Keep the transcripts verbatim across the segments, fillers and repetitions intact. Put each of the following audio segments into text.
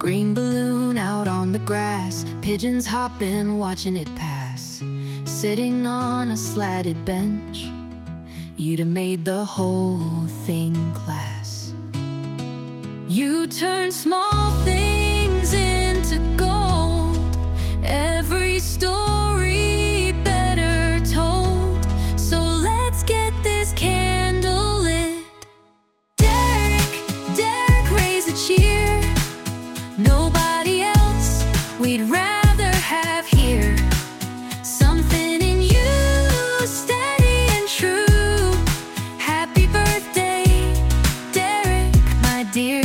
Green balloon out on the grass, pigeons hopping, watching it pass. Sitting on a slatted bench, you'd have made the whole thing glass. You turn small things into gold, every story better told. So let's get this candle lit. Derek, Derek, raise a cheer. Nobody else we'd rather have here. Something in you, steady and true. Happy birthday, Derek, my dear.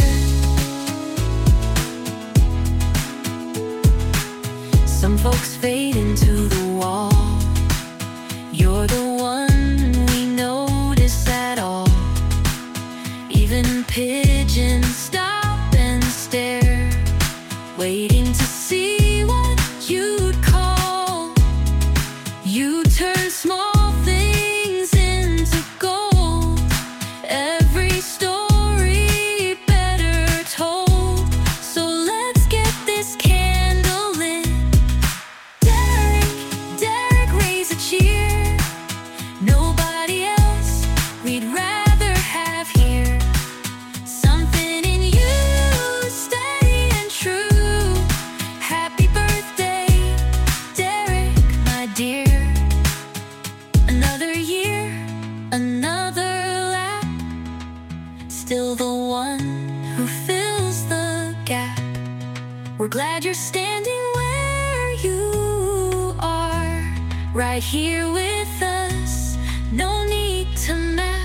Some folks fade into the wall. You're the one we notice at all. Even pigeons stop and stare, waiting to see what you'd call. You turn small things into gold, every story better told. So let's get this candle lit. Derek, Derek, raise a cheer. Nobody else we'd rather have here. Something in you, steady and true. Happy birthday, Derek, my dear. Another year, another lap, still the one who fills the gap. We're glad you're standing where you are, right here with us, no need to map.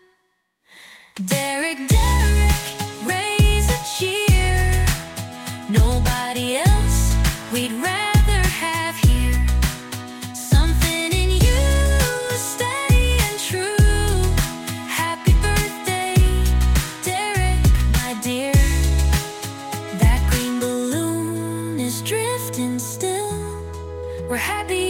Derek, Derek, raise a cheer. Nobody else we'd rather have here. Something in you, steady and true. Happy birthday, Derek, my dear. That green balloon is drifting still. We're happy